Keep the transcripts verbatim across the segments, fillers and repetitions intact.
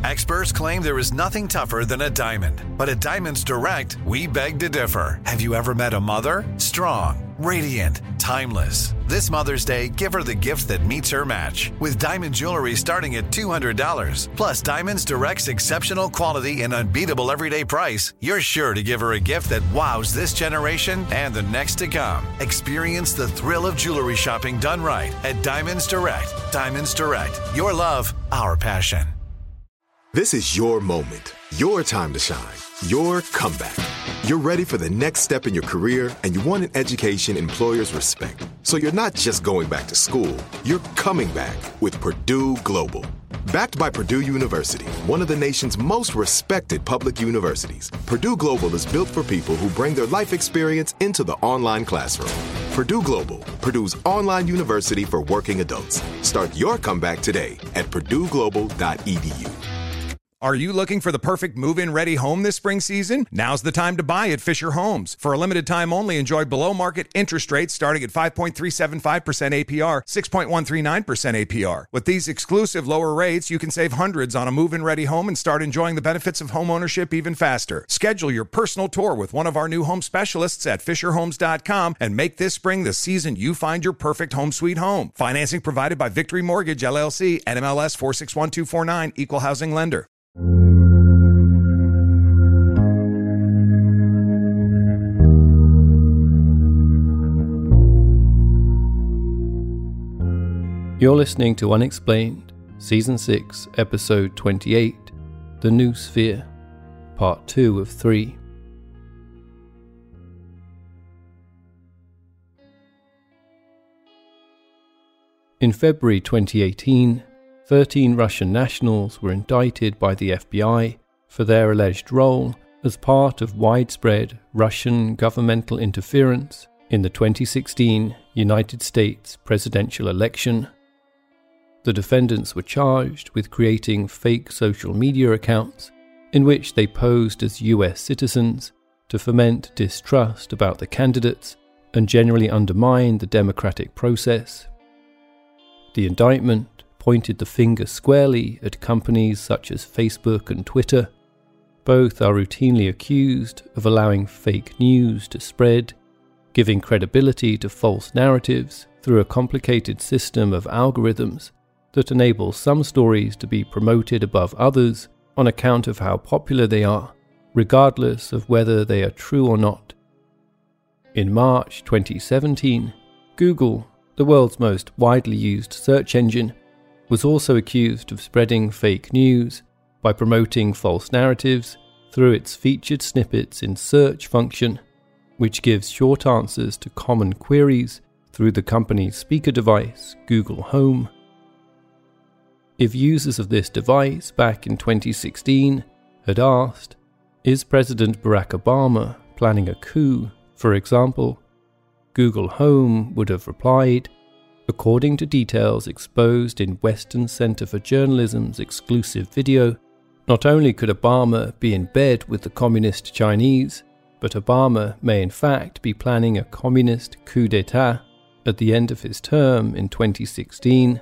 Experts claim there is nothing tougher than a diamond. But at Diamonds Direct, we beg to differ. Have you ever met a mother? Strong, radiant, timeless. This Mother's Day, give her the gift that meets her match. With diamond jewelry starting at two hundred dollars. Plus Diamonds Direct's exceptional quality and unbeatable everyday price, you're sure to give her a gift that wows this generation and the next to come. Experience the thrill of jewelry shopping done right at Diamonds Direct. Diamonds Direct. Your love, our passion. This is your moment, your time to shine, your comeback. You're ready for the next step in your career, and you want an education employers respect. So you're not just going back to school, you're coming back with Purdue Global. Backed by Purdue University, one of the nation's most respected public universities, Purdue Global is built for people who bring their life experience into the online classroom. Purdue Global, Purdue's online university for working adults. Start your comeback today at purdue global dot e d u. Are you looking for the perfect move-in ready home this spring season? Now's the time to buy at Fisher Homes. For a limited time only, enjoy below-market interest rates starting at five point three seven five percent A P R, six point one three nine percent A P R. With these exclusive lower rates, you can save hundreds on a move-in ready home and start enjoying the benefits of home ownership even faster. Schedule your personal tour with one of our new home specialists at fisher homes dot com and make this spring the season you find your perfect home sweet home. Financing provided by Victory Mortgage, L L C, N M L S four six one two four nine, Equal Housing Lender. You're listening to Unexplained, Season six, Episode twenty-eight, The New Sphere, Part two of three. In February twenty eighteen, thirteen Russian nationals were indicted by the F B I for their alleged role as part of widespread Russian governmental interference in the twenty sixteen United States presidential election. The defendants were charged with creating fake social media accounts in which they posed as U S citizens to foment distrust about the candidates and generally undermine the democratic process. The indictment pointed the finger squarely at companies such as Facebook and Twitter. Both are routinely accused of allowing fake news to spread, giving credibility to false narratives through a complicated system of algorithms that enables some stories to be promoted above others on account of how popular they are, regardless of whether they are true or not. In March twenty seventeen, Google, the world's most widely used search engine, was also accused of spreading fake news by promoting false narratives through its featured snippets in search function, which gives short answers to common queries through the company's speaker device, Google Home. If users of this device back in twenty sixteen had asked, "Is President Barack Obama planning a coup?" for example, Google Home would have replied, "According to details exposed in Western Center for Journalism's exclusive video, not only could Obama be in bed with the communist Chinese, but Obama may in fact be planning a communist coup d'etat at the end of his term in twenty sixteen.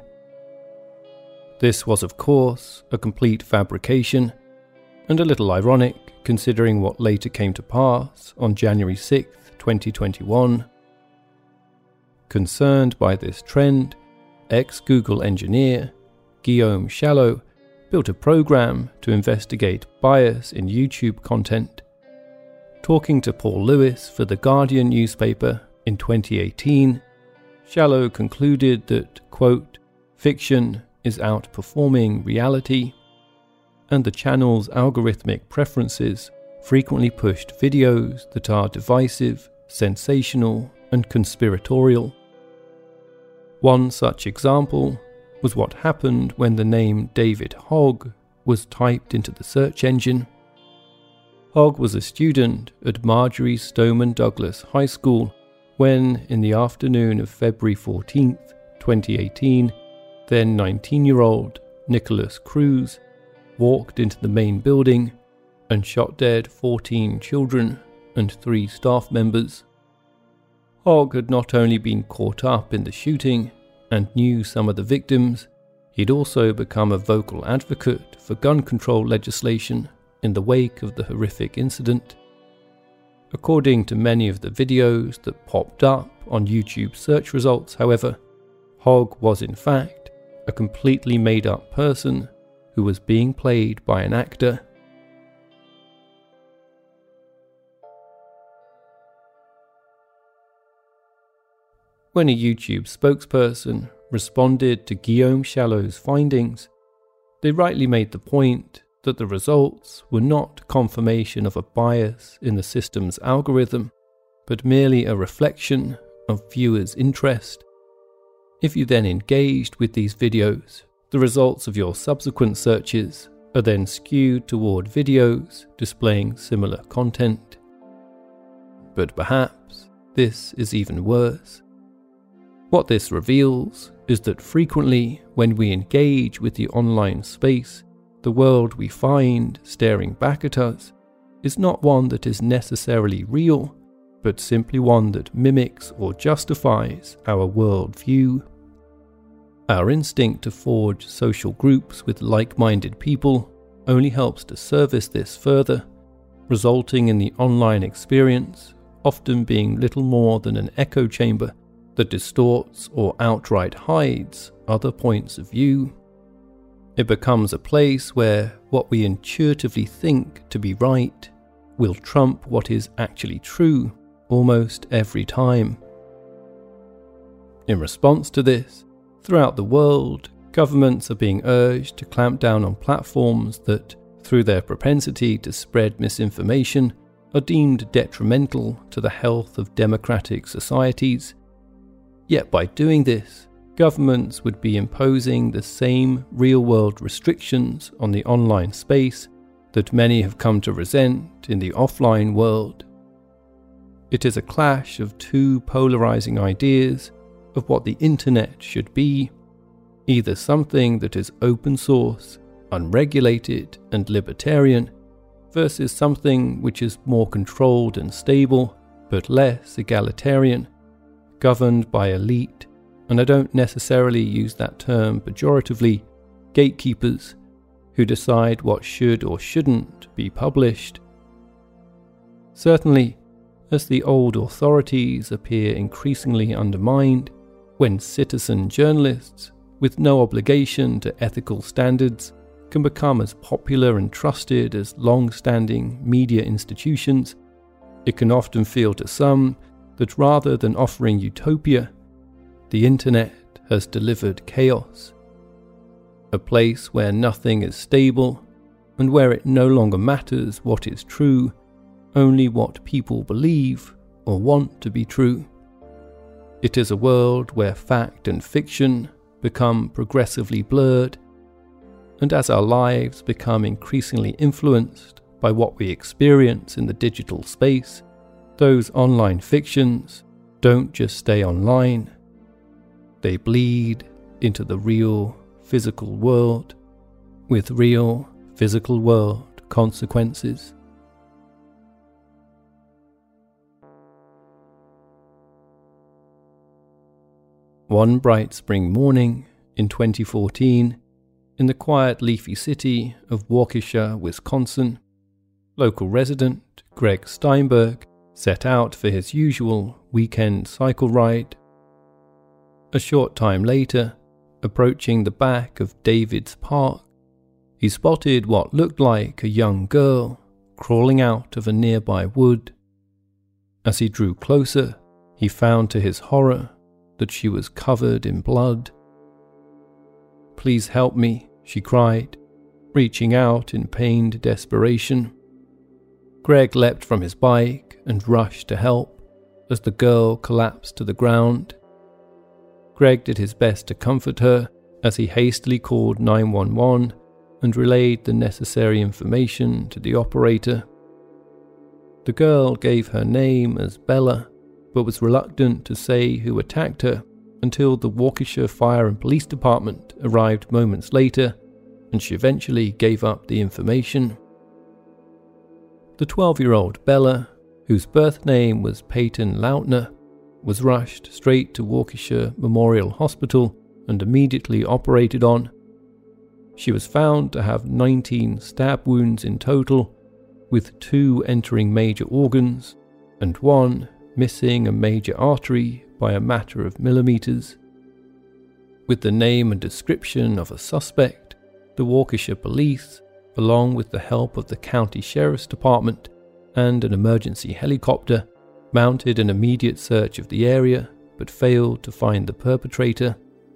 This was, of course, a complete fabrication, and a little ironic considering what later came to pass on January sixth, twenty twenty-one. Concerned by this trend, ex-Google engineer Guillaume Chalot built a program to investigate bias in YouTube content. Talking to Paul Lewis for The Guardian newspaper in twenty eighteen, Chalot concluded that, quote, "fiction is outperforming reality," and the channel's algorithmic preferences frequently pushed videos that are divisive, sensational, and conspiratorial. One such example was what happened when the name David Hogg was typed into the search engine. Hogg was a student at Marjory Stoneman Douglas High School when, in the afternoon of February fourteenth, twenty eighteen, then nineteen-year-old Nicholas Cruz walked into the main building and shot dead fourteen children and three staff members. Hogg had not only been caught up in the shooting and knew some of the victims, He'd also become a vocal advocate for gun control legislation in the wake of the horrific incident. According to many of the videos that popped up on YouTube search results, however, Hogg was in fact a completely made-up person who was being played by an actor. When a YouTube spokesperson responded to Guillaume Chalot's findings, they rightly made the point that the results were not confirmation of a bias in the system's algorithm, but merely a reflection of viewers' interest. If you then engaged with these videos, the results of your subsequent searches are then skewed toward videos displaying similar content. But perhaps this is even worse. What this reveals is that frequently when we engage with the online space, the world we find staring back at us is not one that is necessarily real, but simply one that mimics or justifies our worldview. Our instinct to forge social groups with like-minded people only helps to service this further, resulting in the online experience often being little more than an echo chamber that distorts or outright hides other points of view. It becomes a place where what we intuitively think to be right will trump what is actually true almost every time. In response to this, throughout the world, governments are being urged to clamp down on platforms that, through their propensity to spread misinformation, are deemed detrimental to the health of democratic societies. Yet by doing this, governments would be imposing the same real-world restrictions on the online space that many have come to resent in the offline world. It is a clash of two polarizing ideas of what the internet should be, either something that is open source, unregulated and libertarian, versus something which is more controlled and stable, but less egalitarian, governed by elite, and I don't necessarily use that term pejoratively, gatekeepers, who decide what should or shouldn't be published. Certainly, as the old authorities appear increasingly undermined, when citizen journalists, with no obligation to ethical standards, can become as popular and trusted as long-standing media institutions, it can often feel to some that rather than offering utopia, the internet has delivered chaos. A place where nothing is stable, and where it no longer matters what is true, only what people believe or want to be true. It is a world where fact and fiction become progressively blurred, and as our lives become increasingly influenced by what we experience in the digital space, those online fictions don't just stay online. They bleed into the real physical world, with real physical world consequences. One bright spring morning in twenty fourteen, in the quiet leafy city of Waukesha, Wisconsin, local resident Greg Steinberg set out for his usual weekend cycle ride. A short time later, approaching the back of David's Park, he spotted what looked like a young girl crawling out of a nearby wood. As he drew closer, he found to his horror that she was covered in blood. "Please help me," she cried, reaching out in pained desperation. Greg leapt from his bike and rushed to help as the girl collapsed to the ground. Greg did his best to comfort her as he hastily called nine one one and relayed the necessary information to the operator. The girl gave her name as Bella, but was reluctant to say who attacked her until the Waukesha Fire and Police Department arrived moments later, and she eventually gave up the information. The twelve-year-old Bella, whose birth name was Peyton Lautner, was rushed straight to Waukesha Memorial Hospital and immediately operated on she was found to have nineteen stab wounds in total, with two entering major organs and one missing a major artery by a matter of millimeters. With the name and description of a suspect, the Waukesha police, along with the help of the county sheriff's department and an emergency helicopter, mounted an immediate search of the area but failed to find the perpetrator.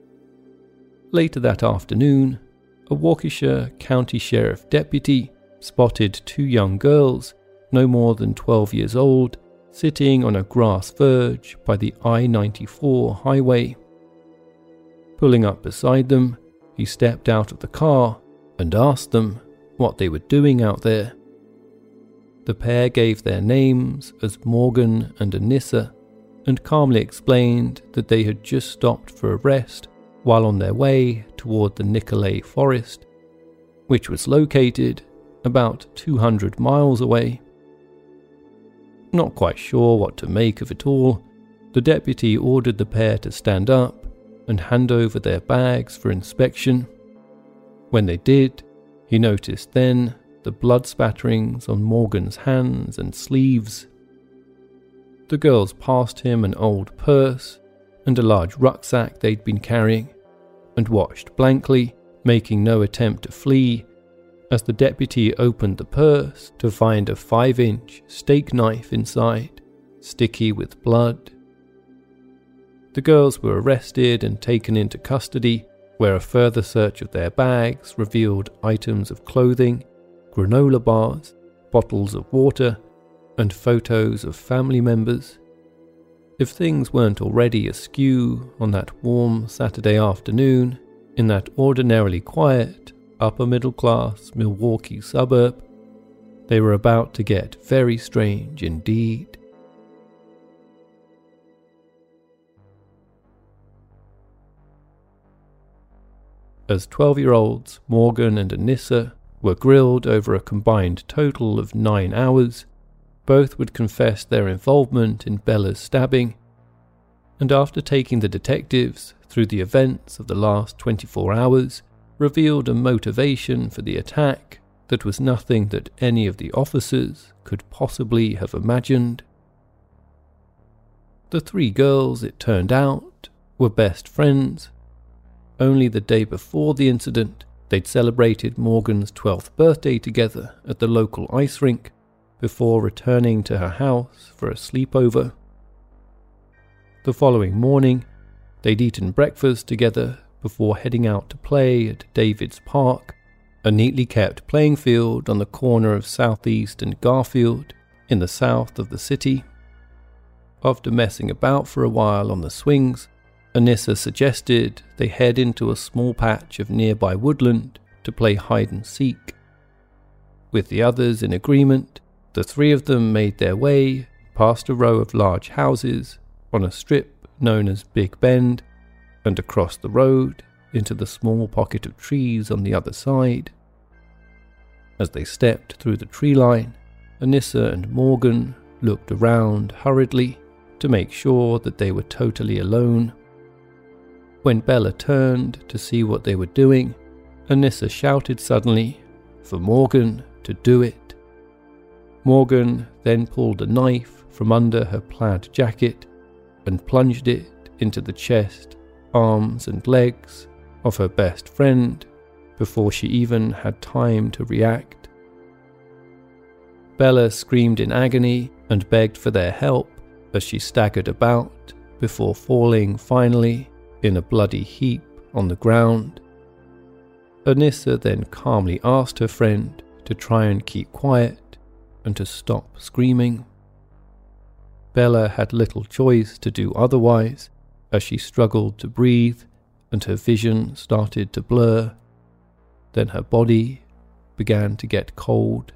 Later that afternoon, a Waukesha County Sheriff deputy spotted two young girls, no more than twelve years old, sitting on a grass verge by the I ninety-four highway. Pulling up beside them, he stepped out of the car and asked them what they were doing out there. The pair gave their names as Morgan and Anissa and calmly explained that they had just stopped for a rest while on their way toward the Nicolet Forest, which was located about two hundred miles away. Not quite sure what to make of it all, the deputy ordered the pair to stand up and hand over their bags for inspection. When they did, he noticed then the blood spatterings on Morgan's hands and sleeves. The girls passed him an old purse and a large rucksack they'd been carrying, and watched blankly, making no attempt to flee, as the deputy opened the purse to find a five-inch steak knife inside, sticky with blood. The girls were arrested and taken into custody, where a further search of their bags revealed items of clothing, granola bars, bottles of water, and photos of family members. If things weren't already askew on that warm Saturday afternoon, in that ordinarily quiet, upper-middle-class Milwaukee suburb, they were about to get very strange indeed. As twelve-year-olds Morgan and Anissa were grilled over a combined total of nine hours, both would confess their involvement in Bella's stabbing, and after taking the detectives through the events of the last twenty-four hours, revealed a motivation for the attack that was nothing that any of the officers could possibly have imagined. The three girls, it turned out, were best friends. Only the day before the incident, they'd celebrated Morgan's twelfth birthday together at the local ice rink, before returning to her house for a sleepover. The following morning, they'd eaten breakfast together before heading out to play at David's Park, a neatly kept playing field on the corner of Southeast and Garfield in the south of the city. After messing about for a while on the swings, Anissa suggested they head into a small patch of nearby woodland to play hide and seek. With the others in agreement, the three of them made their way past a row of large houses on a strip known as Big Bend, and across the road into the small pocket of trees on the other side. As they stepped through the tree line, Anissa and Morgan looked around hurriedly to make sure that they were totally alone. When Bella turned to see what they were doing, Anissa shouted suddenly for Morgan to do it. Morgan then pulled a knife from under her plaid jacket and plunged it into the chest, arms and legs of her best friend before she even had time to react. Bella screamed in agony and begged for their help as she staggered about before falling finally in a bloody heap on the ground. Anissa then calmly asked her friend to try and keep quiet and to stop screaming. Bella had little choice to do otherwise as she struggled to breathe and her vision started to blur. Then her body began to get cold.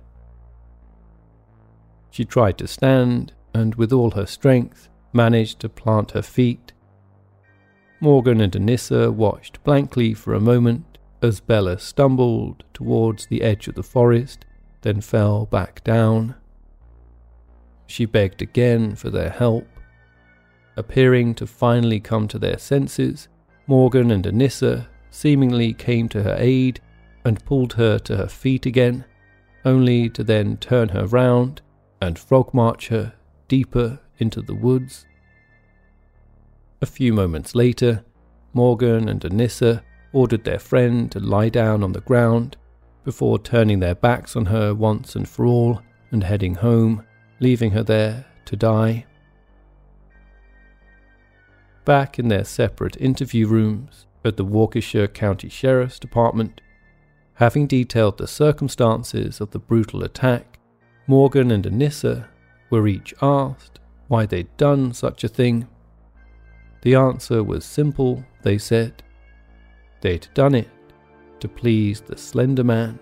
She tried to stand and with all her strength managed to plant her feet. Morgan and Anissa watched blankly for a moment as Bella stumbled towards the edge of the forest, then fell back down. She begged again for their help. Appearing to finally come to their senses, Morgan and Anissa seemingly came to her aid and pulled her to her feet again, only to then turn her round and frog march her deeper into the woods. A few moments later, Morgan and Anissa ordered their friend to lie down on the ground before turning their backs on her once and for all and heading home, leaving her there to die. Back in their separate interview rooms at the Waukesha County Sheriff's Department, having detailed the circumstances of the brutal attack, Morgan and Anissa were each asked why they'd done such a thing. The answer was simple, they said. They'd done it to please the Slender Man.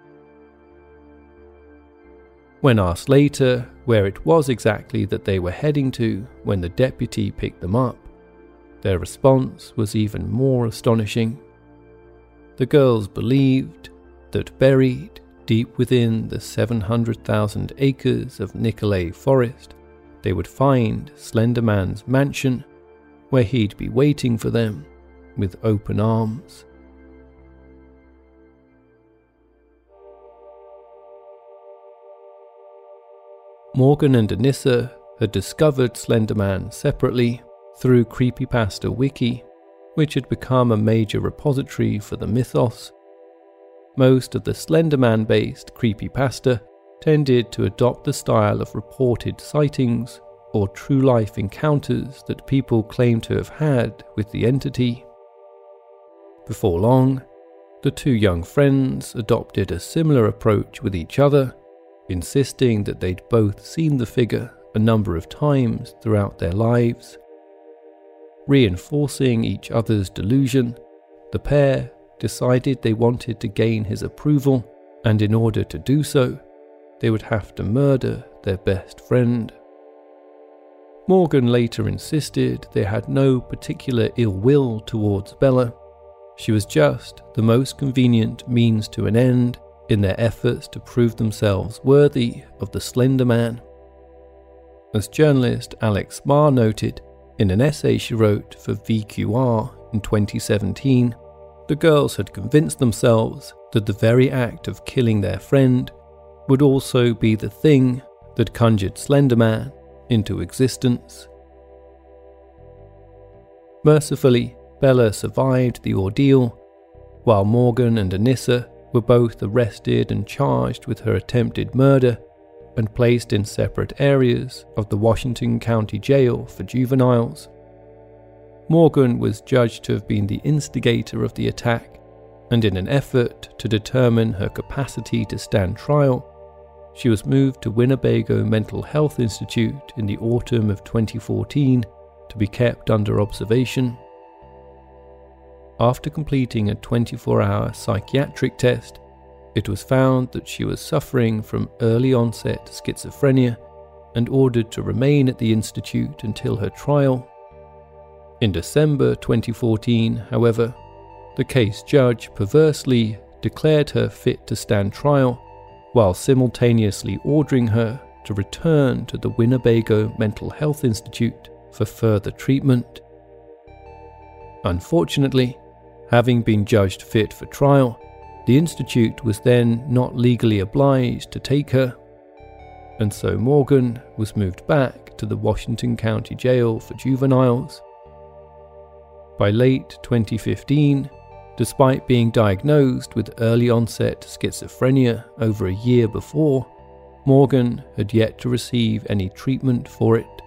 When asked later where it was exactly that they were heading to when the deputy picked them up, their response was even more astonishing. The girls believed that buried deep within the seven hundred thousand acres of Nicolet Forest, they would find Slender Man's mansion, where he'd be waiting for them with open arms. Morgan and Anissa had discovered Slender Man separately through Creepypasta Wiki, which had become a major repository for the mythos. Most of the Slender Man-based creepypasta tended to adopt the style of reported sightings or true-life encounters that people claim to have had with the entity. Before long, the two young friends adopted a similar approach with each other, insisting that they'd both seen the figure a number of times throughout their lives. Reinforcing each other's delusion, the pair decided they wanted to gain his approval, and in order to do so, they would have to murder their best friend. Morgan later insisted they had no particular ill will towards Bella. She was just the most convenient means to an end in their efforts to prove themselves worthy of the Slender Man. As journalist Alex Marr noted in an essay she wrote for V Q R in twenty seventeen, the girls had convinced themselves that the very act of killing their friend would also be the thing that conjured Slender Man into existence. Mercifully, Bella survived the ordeal, while Morgan and Anissa were both arrested and charged with her attempted murder and placed in separate areas of the Washington County Jail for juveniles. Morgan was judged to have been the instigator of the attack, and in an effort to determine her capacity to stand trial, she was moved to Winnebago Mental Health Institute in the autumn of twenty fourteen to be kept under observation. After completing a twenty-four hour psychiatric test, it was found that she was suffering from early-onset schizophrenia and ordered to remain at the institute until her trial. In December twenty fourteen, however, the case judge perversely declared her fit to stand trial, while simultaneously ordering her to return to the Winnebago Mental Health Institute for further treatment. Unfortunately, having been judged fit for trial, the institute was then not legally obliged to take her, and so Morgan was moved back to the Washington County Jail for juveniles. By late twenty fifteen, despite being diagnosed with early-onset schizophrenia over a year before, Morgan had yet to receive any treatment for it.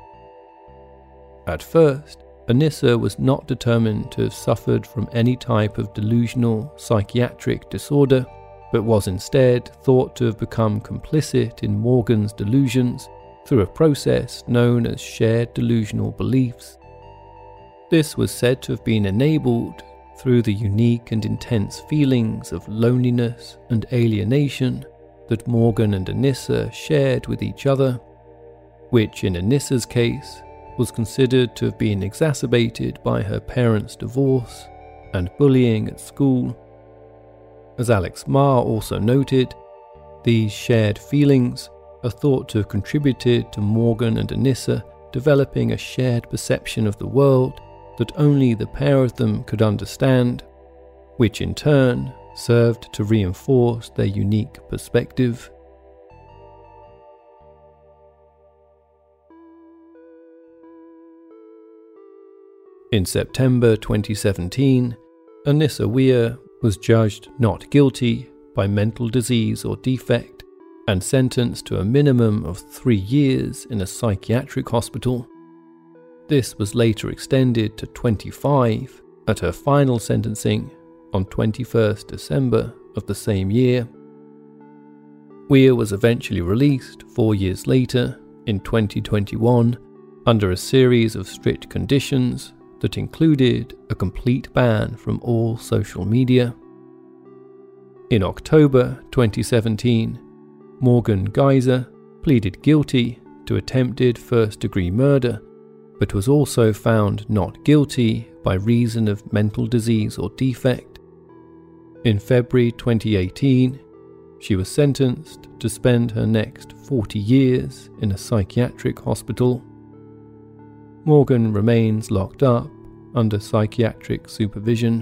At first, Anissa was not determined to have suffered from any type of delusional psychiatric disorder, but was instead thought to have become complicit in Morgan's delusions through a process known as shared delusional beliefs. This was said to have been enabled through the unique and intense feelings of loneliness and alienation that Morgan and Anissa shared with each other, which in Anissa's case was considered to have been exacerbated by her parents' divorce and bullying at school. As Alex Marr also noted, these shared feelings are thought to have contributed to Morgan and Anissa developing a shared perception of the world that only the pair of them could understand, which in turn served to reinforce their unique perspective. In September twenty seventeen, Anissa Weier was judged not guilty by mental disease or defect and sentenced to a minimum of three years in a psychiatric hospital. This was later extended to twenty-five at her final sentencing on twenty-first December of the same year. Weier was eventually released four years later in twenty twenty-one under a series of strict conditions that included a complete ban from all social media. In October twenty seventeen, Morgan Geyser pleaded guilty to attempted first-degree murder, but was also found not guilty by reason of mental disease or defect. In February twenty eighteen, she was sentenced to spend her next forty years in a psychiatric hospital. Morgan remains locked up under psychiatric supervision.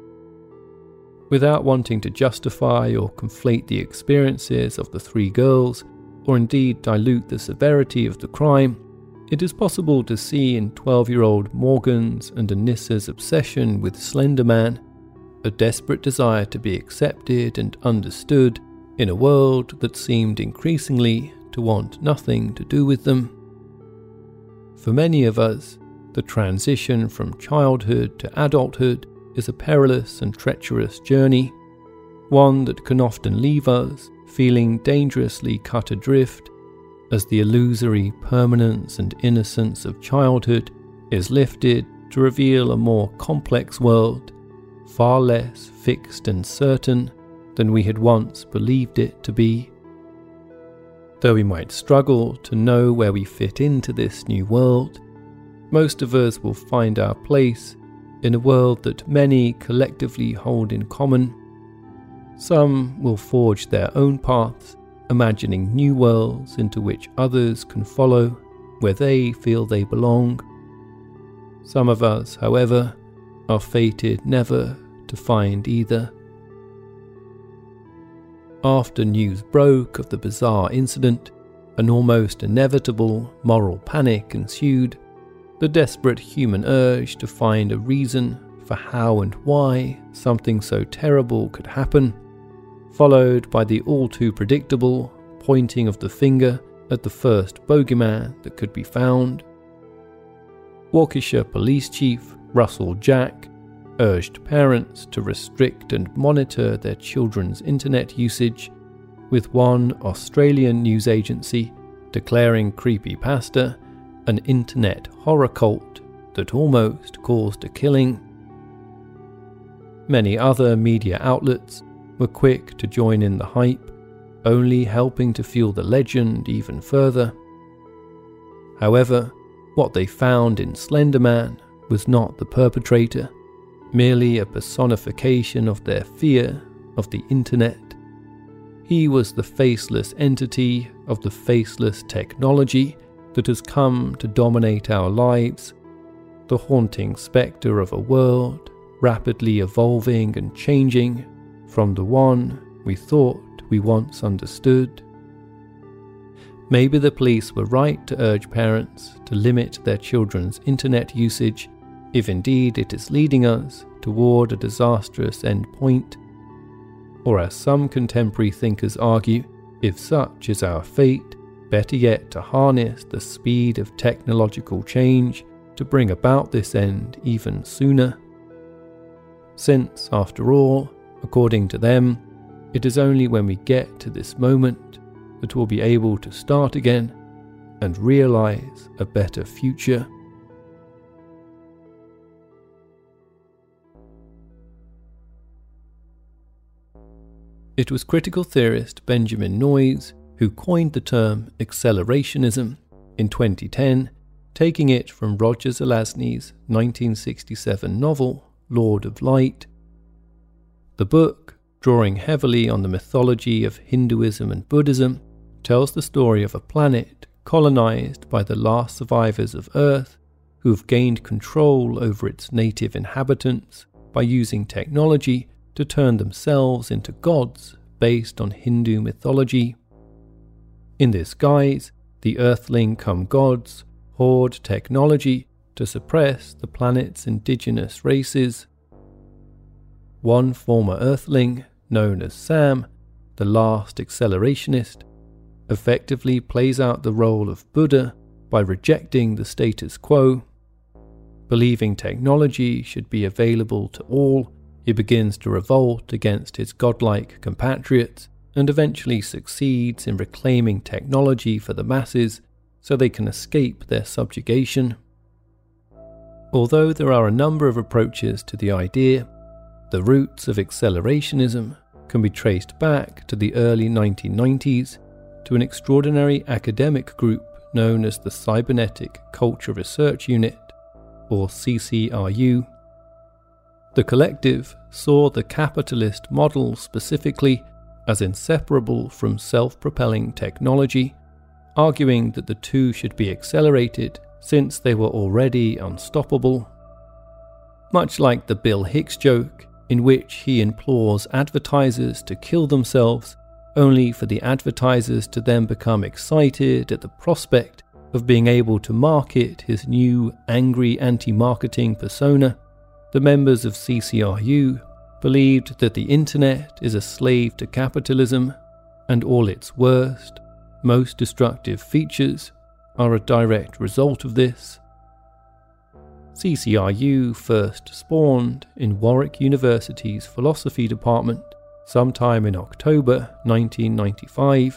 Without wanting to justify or conflate the experiences of the three girls, or indeed dilute the severity of the crime, it is possible to see in twelve-year-old Morgan's and Anissa's obsession with Slender Man a desperate desire to be accepted and understood in a world that seemed increasingly to want nothing to do with them. For many of us, the transition from childhood to adulthood is a perilous and treacherous journey, one that can often leave us feeling dangerously cut adrift as the illusory permanence and innocence of childhood is lifted to reveal a more complex world, far less fixed and certain than we had once believed it to be. Though we might struggle to know where we fit into this new world, most of us will find our place in a world that many collectively hold in common. Some will forge their own paths, imagining new worlds into which others can follow, where they feel they belong. Some of us, however, are fated never to find either. After news broke of the bizarre incident, an almost inevitable moral panic ensued. The desperate human urge to find a reason for how and why something so terrible could happen, followed by the all-too predictable pointing of the finger at the first bogeyman that could be found. Waukesha Police Chief Russell Jack urged parents to restrict and monitor their children's internet usage, with one Australian news agency declaring creepypasta an internet horror cult that almost caused a killing. Many other media outlets were quick to join in the hype, only helping to fuel the legend even further. However, what they found in Slender Man was not the perpetrator, merely a personification of their fear of the internet. He was the faceless entity of the faceless technology that has come to dominate our lives, the haunting spectre of a world rapidly evolving and changing from the one we thought we once understood. Maybe the police were right to urge parents to limit their children's internet usage, if indeed it is leading us toward a disastrous end point. Or as some contemporary thinkers argue, if such is our fate, better yet to harness the speed of technological change to bring about this end even sooner. Since, after all, according to them, it is only when we get to this moment that we'll be able to start again and realize a better future. It was critical theorist Benjamin Noyes who coined the term accelerationism in twenty ten, taking it from Roger Zelazny's nineteen sixty-seven novel Lord of Light. The book, drawing heavily on the mythology of Hinduism and Buddhism, tells the story of a planet colonized by the last survivors of Earth who have gained control over its native inhabitants by using technology to turn themselves into gods based on Hindu mythology. In this guise, the Earthling come gods hoard technology to suppress the planet's indigenous races. One former Earthling, known as Sam, the last accelerationist, effectively plays out the role of Buddha by rejecting the status quo. Believing technology should be available to all, he begins to revolt against his godlike compatriots and eventually succeeds in reclaiming technology for the masses so they can escape their subjugation. Although there are a number of approaches to the idea, the roots of accelerationism can be traced back to the early nineteen nineties to an extraordinary academic group known as the Cybernetic Culture Research Unit, or C C R U. The collective saw the capitalist model specifically as inseparable from self-propelling technology, arguing that the two should be accelerated since they were already unstoppable. Much like the Bill Hicks joke, in which he implores advertisers to kill themselves, only for the advertisers to then become excited at the prospect of being able to market his new angry anti-marketing persona, the members of C C R U believed that the internet is a slave to capitalism, and all its worst, most destructive features are a direct result of this. C C R U first spawned in Warwick University's philosophy department sometime in October nineteen ninety-five.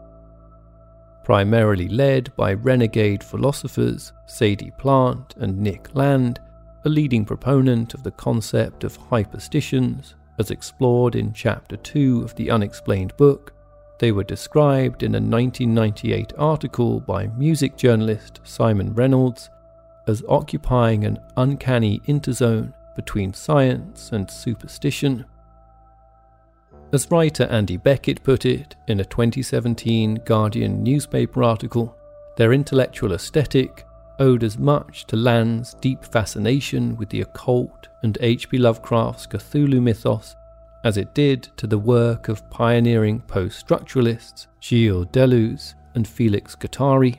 Primarily led by renegade philosophers Sadie Plant and Nick Land, a leading proponent of the concept of hyperstitions as explored in Chapter two of the Unexplained Book, they were described in a nineteen ninety-eight article by music journalist Simon Reynolds as occupying an uncanny interzone between science and superstition. As writer Andy Beckett put it in a twenty seventeen Guardian newspaper article, their intellectual aesthetic owed as much to Land's deep fascination with the occult and H P Lovecraft's Cthulhu mythos as it did to the work of pioneering post-structuralists Gilles Deleuze and Felix Guattari.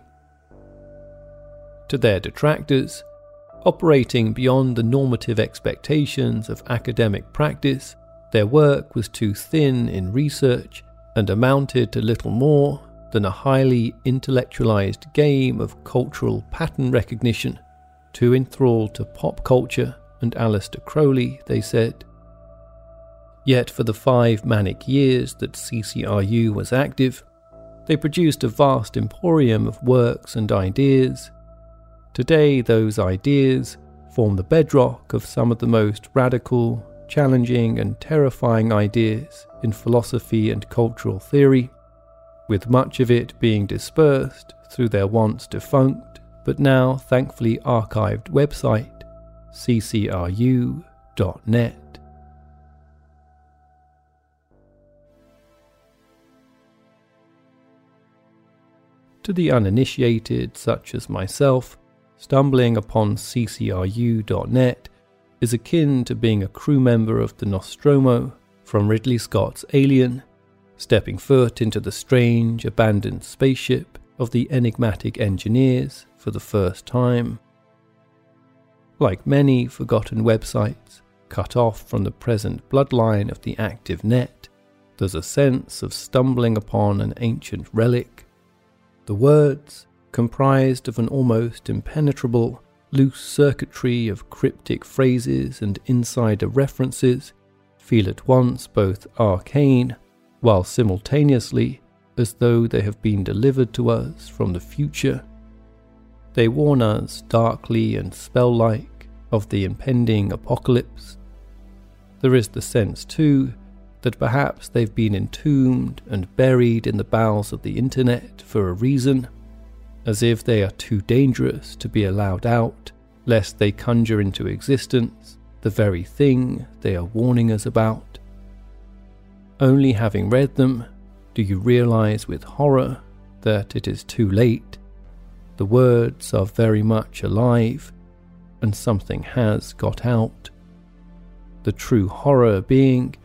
To their detractors, operating beyond the normative expectations of academic practice, their work was too thin in research and amounted to little more than a highly intellectualized game of cultural pattern recognition, too enthralled to pop culture and Aleister Crowley, they said. Yet for the five manic years that C C R U was active, they produced a vast emporium of works and ideas. Today, those ideas form the bedrock of some of the most radical, challenging and terrifying ideas in philosophy and cultural theory, with much of it being dispersed through their once defunct but now thankfully archived website, c c r u dot net. To the uninitiated, such as myself, stumbling upon c c r u dot net is akin to being a crew member of the Nostromo from Ridley Scott's Alien, stepping foot into the strange, abandoned spaceship of the enigmatic engineers for the first time. Like many forgotten websites cut off from the present bloodline of the active net, there's a sense of stumbling upon an ancient relic. The words, comprised of an almost impenetrable, loose circuitry of cryptic phrases and insider references, feel at once both arcane, while simultaneously as though they have been delivered to us from the future. They warn us darkly and spell-like of the impending apocalypse. There is the sense, too, that perhaps they've been entombed and buried in the bowels of the internet for a reason, as if they are too dangerous to be allowed out, lest they conjure into existence the very thing they are warning us about. Only having read them, do you realize with horror that it is too late. The words are very much alive, and something has got out. The true horror being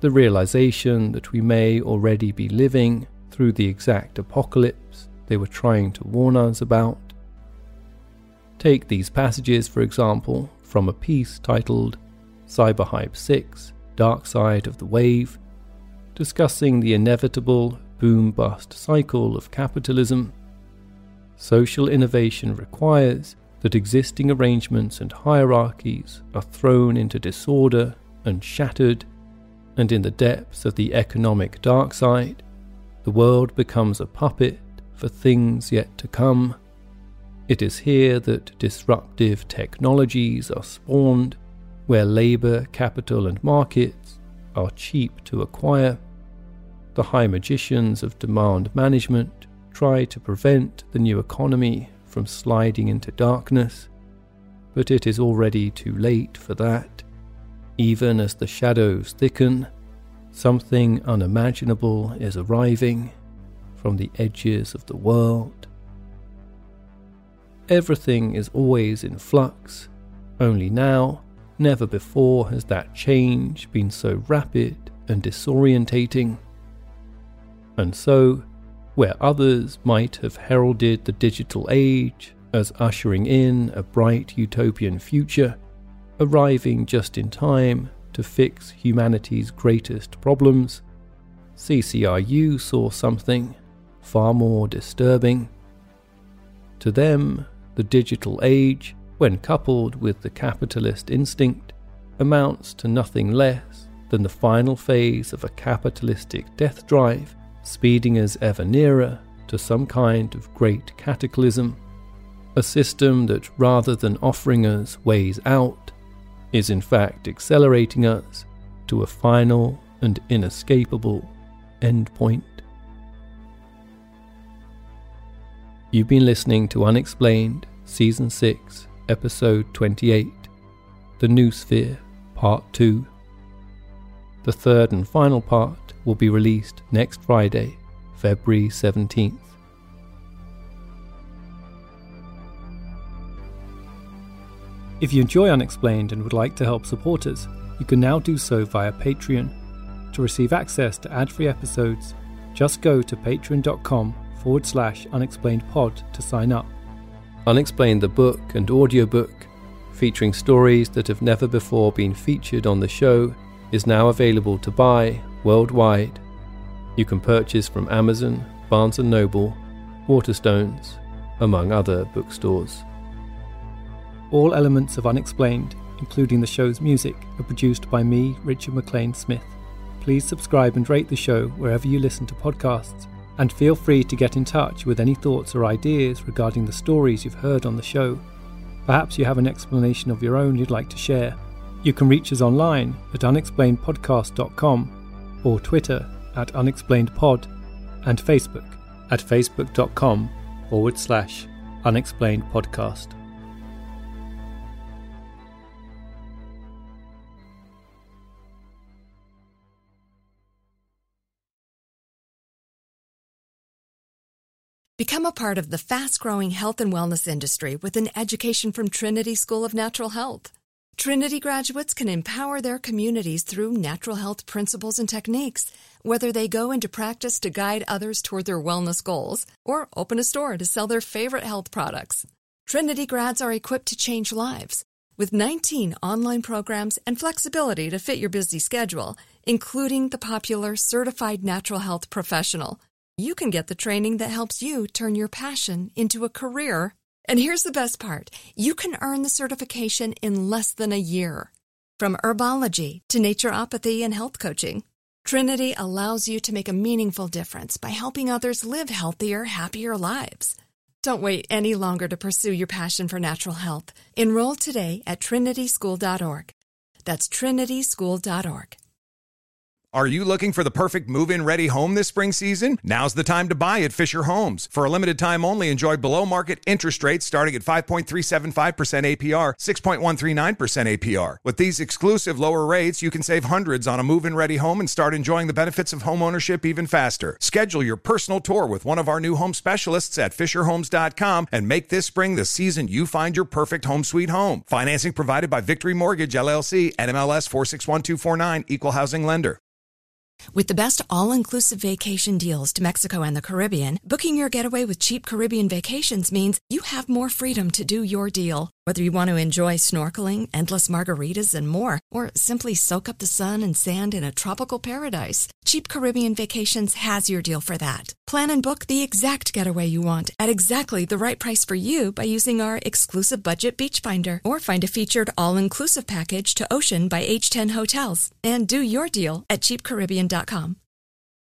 the realization that we may already be living through the exact apocalypse they were trying to warn us about. Take these passages, for example, from a piece titled Cyberhype six, Dark Side of the Wave, discussing the inevitable boom-bust cycle of capitalism. Social innovation requires that existing arrangements and hierarchies are thrown into disorder and shattered, and in the depths of the economic dark side, the world becomes a puppet for things yet to come. It is here that disruptive technologies are spawned, where labour, capital and markets are cheap to acquire. The high magicians of demand management try to prevent the new economy from sliding into darkness, but it is already too late for that. Even as the shadows thicken, something unimaginable is arriving from the edges of the world. Everything is always in flux, only now, never before has that change been so rapid and disorientating. And so, where others might have heralded the digital age as ushering in a bright utopian future, arriving just in time to fix humanity's greatest problems, C C R U saw something far more disturbing. To them, the digital age, when coupled with the capitalist instinct, amounts to nothing less than the final phase of a capitalistic death drive, speeding us ever nearer to some kind of great cataclysm, a system that, rather than offering us ways out, is in fact accelerating us to a final and inescapable endpoint. You've been listening to Unexplained, Season six, Episode twenty-eight, The Noosphere, Part two. The third and final part will be released next Friday, February seventeenth. If you enjoy Unexplained and would like to help support us, you can now do so via Patreon. To receive access to ad-free episodes, just go to patreon.com forward slash unexplainedpod to sign up. Unexplained the book and audiobook, featuring stories that have never before been featured on the show, is now available to buy worldwide. You can purchase from Amazon, Barnes and Noble, Waterstones, among other bookstores. All elements of Unexplained, including the show's music, are produced by me, Richard McLean Smith. Please subscribe and rate the show wherever you listen to podcasts, and feel free to get in touch with any thoughts or ideas regarding the stories you've heard on the show. Perhaps you have an explanation of your own you'd like to share. You can reach us online at unexplained podcast dot com or Twitter at unexplainedpod and Facebook at facebook.com forward slash unexplainedpodcast. Become a part of the fast-growing health and wellness industry with an education from Trinity School of Natural Health. Trinity graduates can empower their communities through natural health principles and techniques, whether they go into practice to guide others toward their wellness goals or open a store to sell their favorite health products. Trinity grads are equipped to change lives with nineteen online programs and flexibility to fit your busy schedule, including the popular Certified Natural Health Professional. You can get the training that helps you turn your passion into a career. And here's the best part. You can earn the certification in less than a year. From herbology to naturopathy and health coaching, Trinity allows you to make a meaningful difference by helping others live healthier, happier lives. Don't wait any longer to pursue your passion for natural health. Enroll today at trinity school dot org. That's trinity school dot org. Are you looking for the perfect move-in ready home this spring season? Now's the time to buy at Fisher Homes. For a limited time only, enjoy below-market interest rates starting at five point three seven five percent A P R, six point one three nine percent A P R. With these exclusive lower rates, you can save hundreds on a move-in ready home and start enjoying the benefits of home ownership even faster. Schedule your personal tour with one of our new home specialists at fisher homes dot com and make this spring the season you find your perfect home sweet home. Financing provided by Victory Mortgage, L L C, N M L S four six one two four nine, Equal Housing Lender. With the best all-inclusive vacation deals to Mexico and the Caribbean, booking your getaway with Cheap Caribbean Vacations means you have more freedom to do your deal. Whether you want to enjoy snorkeling, endless margaritas, and more, or simply soak up the sun and sand in a tropical paradise, Cheap Caribbean Vacations has your deal for that. Plan and book the exact getaway you want at exactly the right price for you by using our exclusive budget beach finder, or find a featured all-inclusive package to Ocean by H ten Hotels and do your deal at cheap caribbean dot com.